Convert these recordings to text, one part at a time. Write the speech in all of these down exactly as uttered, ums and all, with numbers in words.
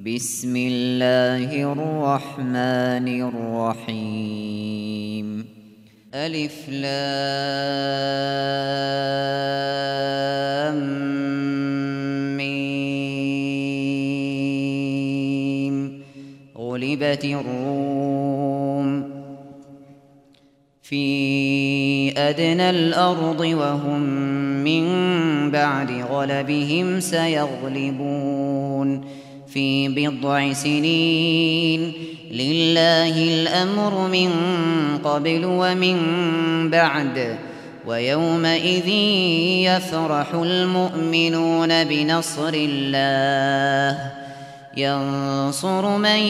بسم الله الرحمن الرحيم ألف لام ميم غلبت الروم في أدنى الأرض وهم من بعد غلبهم سيغلبون في بضع سنين لله الأمر من قبل ومن بعد ويومئذ يفرح المؤمنون بنصر الله ينصر من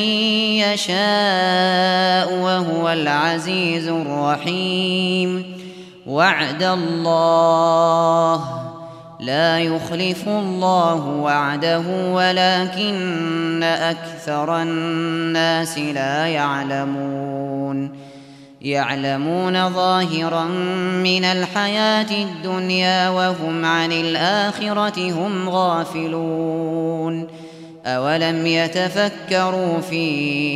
يشاء وهو العزيز الرحيم وعد الله لا يخلف الله وعده ولكن أكثر الناس لا يعلمون يعلمون ظاهرا من الحياة الدنيا وهم عن الآخرة هم غافلون أولم يتفكروا في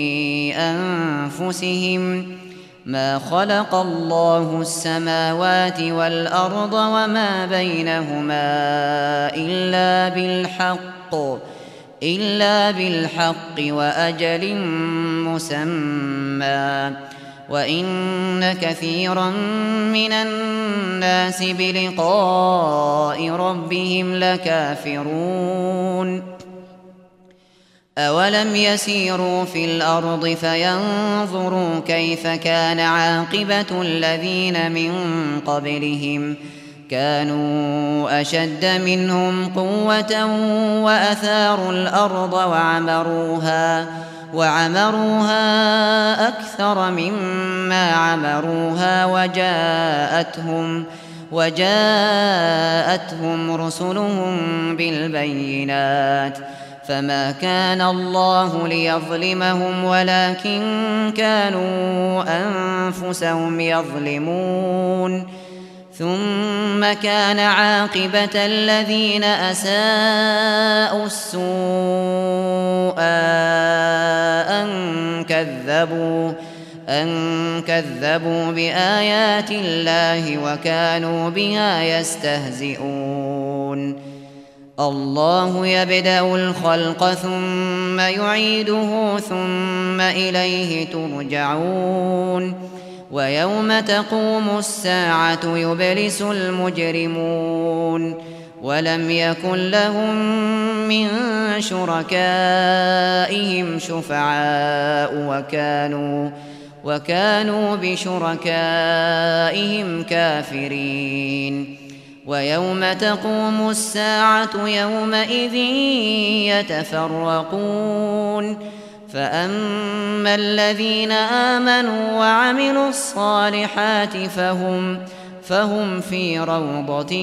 أنفسهم ما خلق الله السماوات والأرض وما بينهما إلا بالحق إلا بالحق وأجل مسمى وإن كثيرا من الناس بلقاء ربهم لكافرون أولم يسيروا في الأرض فينظروا كيف كان عاقبة الذين من قبلهم كانوا أشد منهم قوة وأثاروا الأرض وعمروها وعمروها أكثر مما عمروها وجاءتهم وجاءتهم رسلهم بالبينات فما كان الله ليظلمهم ولكن كانوا أنفسهم يظلمون ثم كان عاقبة الذين أساءوا السوء أن كذبوا أن كذبوا بآيات الله وكانوا بها يستهزئون الله يبدأ الخلق ثم يعيده ثم إليه ترجعون ويوم تقوم الساعة يبلس المجرمون ولم يكن لهم من شركائهم شفعاء وكانوا وكانوا بشركائهم كافرين ويوم تقوم الساعة يومئذ يتفرقون فأما الذين آمنوا وعملوا الصالحات فهم فهم في روضة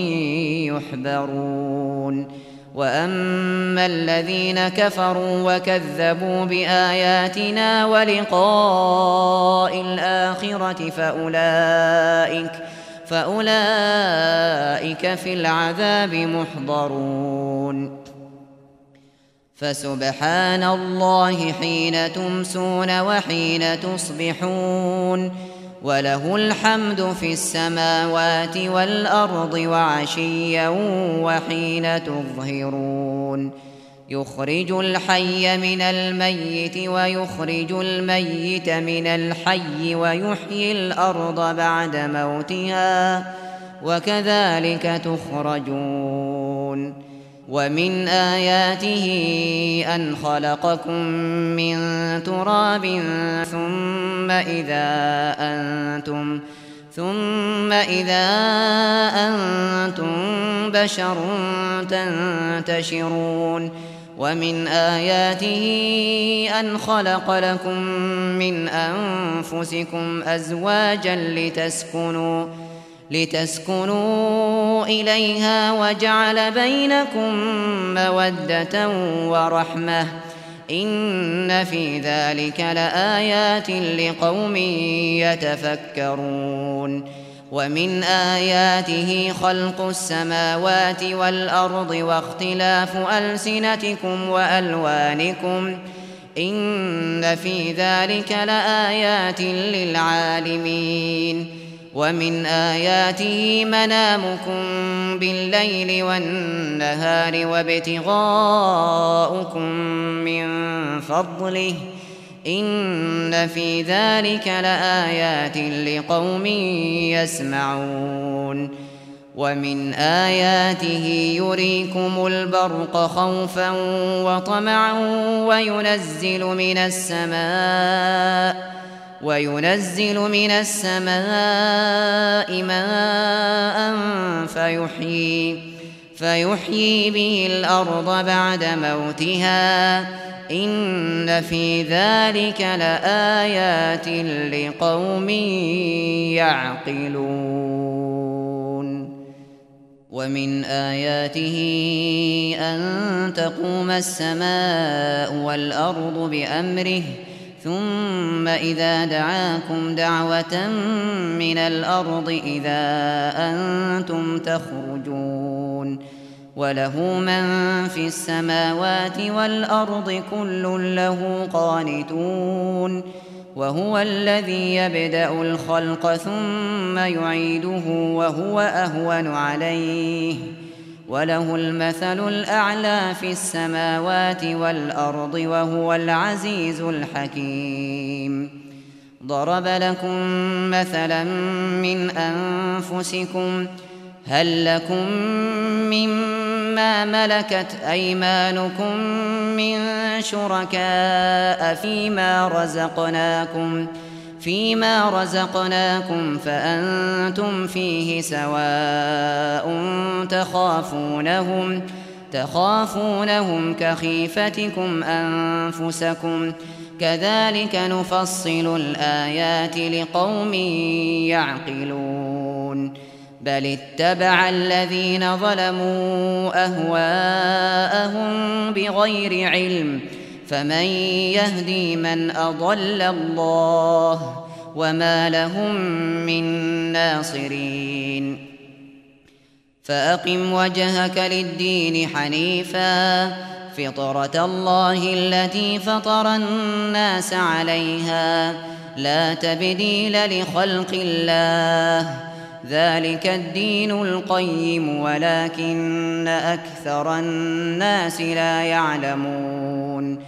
يحبرون وأما الذين كفروا وكذبوا بآياتنا ولقاء الآخرة فأولئك فأولئك في العذاب محضرون فسبحان الله حين تمسون وحين تصبحون وله الحمد في السماوات والأرض وعشيا وحين تظهرون يخرج الحي من الميت ويخرج الميت من الحي ويحيي الأرض بعد موتها وكذلك تخرجون ومن آياته أن خلقكم من تراب ثم إذا أنتم ثم إذا أنتم بشر تنتشرون ومن آياته أن خلق لكم من أنفسكم أزواجا لتسكنوا لتسكنوا إليها وجعل بينكم مودة ورحمة إن في ذلك لآيات لقوم يتفكرون ومن آياته خلق السماوات والأرض واختلاف ألسنتكم وألوانكم إن في ذلك لآيات للعالمين ومن آياته منامكم بالليل والنهار وابتغاؤكم من فضله إن في ذلك لآيات لقوم يسمعون ومن آياته يريكم البرق خوفا وطمعا وينزل من السماء وينزل من السماء ماء فيحيي فيحيي به الأرض بعد موتها إن في ذلك لآيات لقوم يعقلون ومن آياته أن تقوم السماء والأرض بأمره ثم إذا دعاكم دعوة من الأرض إذا أنتم تخرجون وله من في السماوات والأرض كل له قانتون وهو الذي يبدأ الخلق ثم يعيده وهو أهون عليه وله المثل الأعلى في السماوات والأرض وهو العزيز الحكيم ضرب لكم مثلا من أنفسكم هل لكم مما ملكت أيمانكم من شركاء فيما رزقناكم فيما رزقناكم فأنتم فيه سواء تخافونهم تخافونهم كخيفتكم أنفسكم كذلك نفصل الآيات لقوم يعقلون بل اتبع الذين ظلموا أهواءهم بغير علم فمن يهدي من أضل الله وما لهم من ناصرين فأقم وجهك للدين حنيفا فطرة الله التي فطر الناس عليها لا تبديل لخلق الله ذلك الدين القيم ولكن أكثر الناس لا يعلمون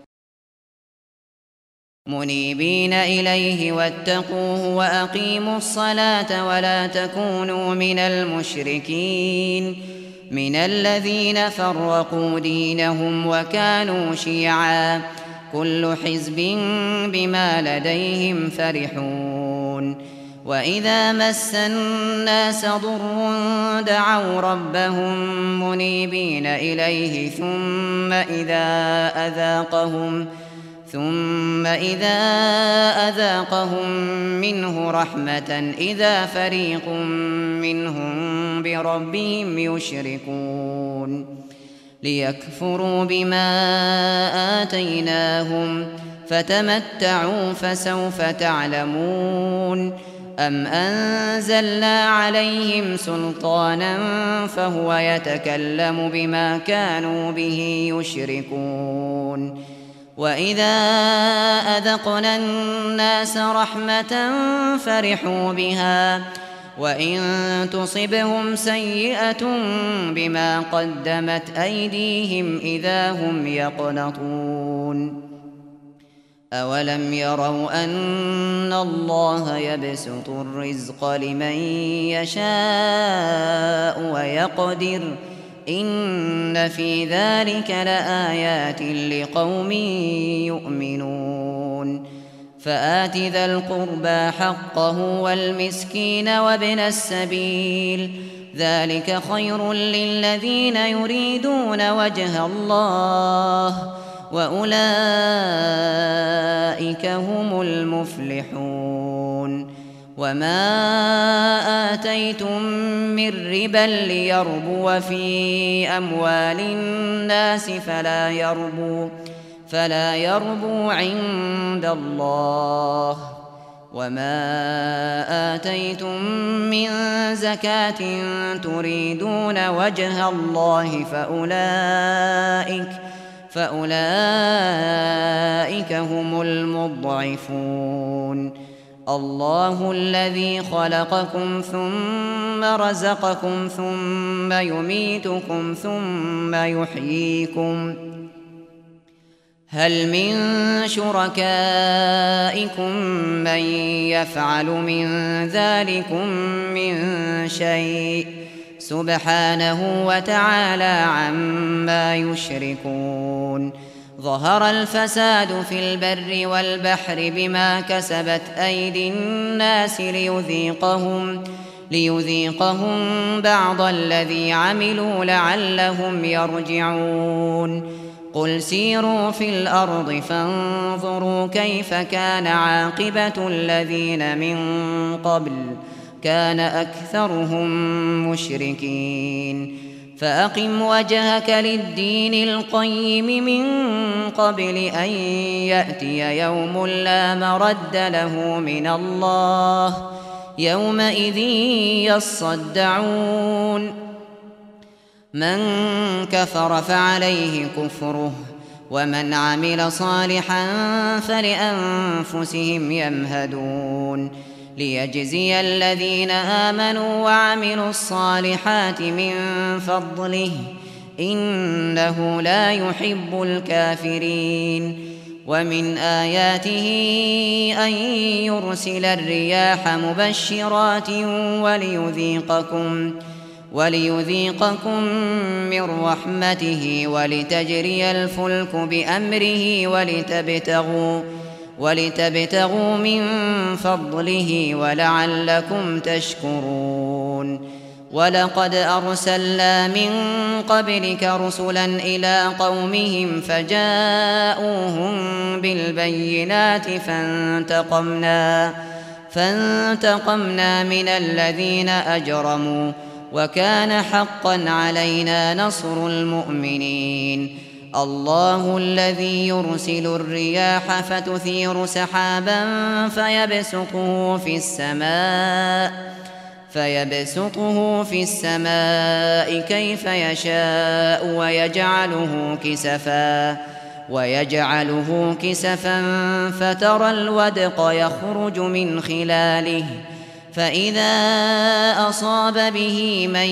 منيبين إليه واتقوه وأقيموا الصلاة ولا تكونوا من المشركين من الذين فرقوا دينهم وكانوا شيعا كل حزب بما لديهم فرحون وإذا مس الناس ضر دعوا ربهم منيبين إليه ثم إذا أذاقهم ثم إذا أذاقهم منه رحمة إذا فريق منهم بربهم يشركون ليكفروا بما آتيناهم فتمتعوا فسوف تعلمون أم أنزلنا عليهم سلطانا فهو يتكلم بما كانوا به يشركون وإذا أذقنا الناس رحمة فرحوا بها وإن تصبهم سيئة بما قدمت أيديهم إذا هم يقنطون أولم يروا أن الله يبسط الرزق لمن يشاء ويقدر إن في ذلك لآيات لقوم يؤمنون فآت ذا القربى حقه والمسكين وابن السبيل ذلك خير للذين يريدون وجه الله وأولئك هم المفلحون وما آتيتم من ربا ليربو في أموال الناس فلا يربو فلا يربو عند الله وما آتيتم من زكاة تريدون وجه الله فأولئك فأولئك هم المضعفون. الله الذي خلقكم ثم رزقكم ثم يميتكم ثم يحييكم. هل من شركائكم من يفعل من ذلكم من شيء؟ سبحانه وتعالى عما يشركون. ظهر الفساد في البر والبحر بما كسبت أيدي الناس ليذيقهم ليذيقهم بعض الذي عملوا لعلهم يرجعون. قل سيروا في الأرض فانظروا كيف كان عاقبة الذين من قبل كان أكثرهم مشركين. فأقم وجهك للدين القيم من قبل أن يأتي يوم لا مرد له من الله يومئذ يصدعون. من كفر فعليه كفره ومن عمل صالحا فلأنفسهم يمهدون. ليجزي الذين آمنوا وعملوا الصالحات من فضله إنه لا يحب الكافرين. ومن آياته أن يرسل الرياح مبشرات وليذيقكم وليذيقكم من رحمته ولتجري الفلك بأمره ولتبتغوا ولتبتغوا من فضله ولعلكم تشكرون. ولقد أرسلنا من قبلك رسلا إلى قومهم فجاءوهم بالبينات فانتقمنا فانتقمنا من الذين أجرموا وكان حقا علينا نصر المؤمنين. الله الذي يرسل الرياح فتثير سحابا فيبسطه في السماء فيبسطه في السماء كيف يشاء ويجعله كسفا ويجعله كسفا فترى الودق يخرج من خلاله فإذا أصاب به من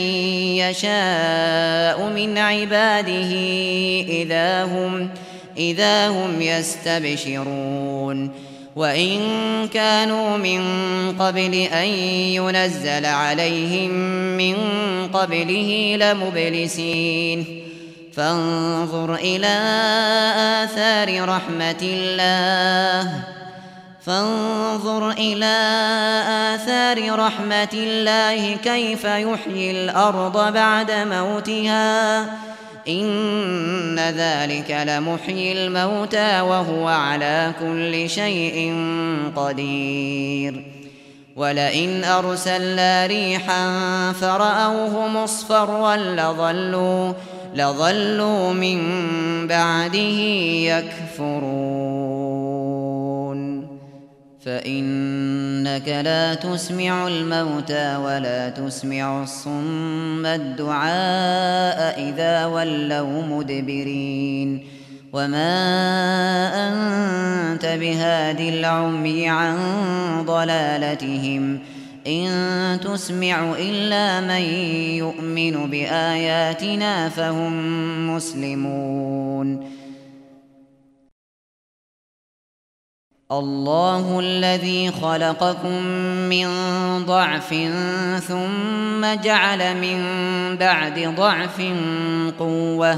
يشاء من عباده إذا هم, إذا هم يستبشرون. وإن كانوا من قبل أن ينزل عليهم من قبله لمبلسين. فانظر إلى آثار رحمة الله فانظر إلى آثار رحمة الله كيف يحيي الأرض بعد موتها إن ذلك لمحيي الموتى وهو على كل شيء قدير. ولئن أرسلنا ريحا فرأوه مصفرا لظلوا, لظلوا من بعده يكفرون. فإنك لا تسمع الموتى ولا تسمع الصم الدعاء إذا ولوا مدبرين. وما أنت بهاد العمي عن ضلالتهم إن تسمع إلا من يؤمن بآياتنا فهم مسلمون. الله الذي خلقكم من ضعف ثم جعل من بعد ضعف قوة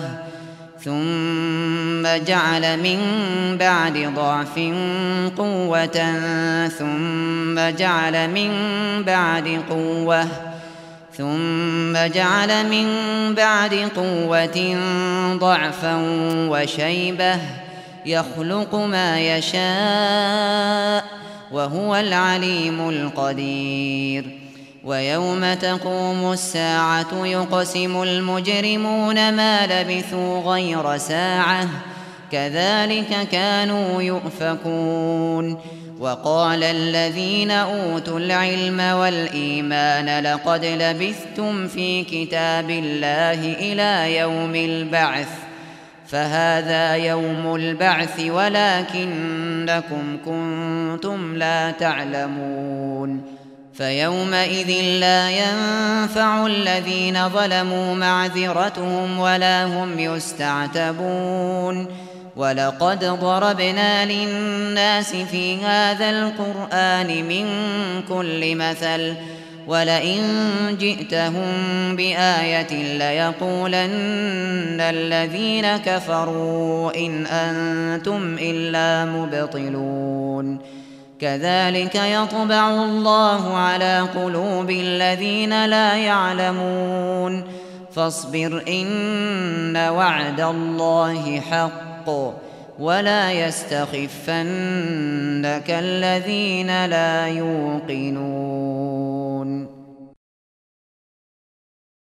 ثم جعل من بعد ضعف قوة ثم جعل من بعد قوة ثم جعل من بعد قوة ضعفا وشيبة يخلق ما يشاء وهو العليم القدير. ويوم تقوم الساعة يقسم المجرمون ما لبثوا غير ساعة كذلك كانوا يؤفكون. وقال الذين أوتوا العلم والإيمان لقد لبثتم في كتاب الله إلى يوم البعث فهذا يوم البعث ولكنكم كنتم لا تعلمون فيومئذ لا ينفع الذين ظلموا معذرتهم ولا هم يستعتبون ولقد ضربنا للناس في هذا القرآن من كل مثل ولئن جئتهم بآية ليقولن الذين كفروا إن أنتم إلا مبطلون كذلك يطبع الله على قلوب الذين لا يعلمون فاصبر إن وعد الله حق ولا يستخفنك الذين لا يوقنون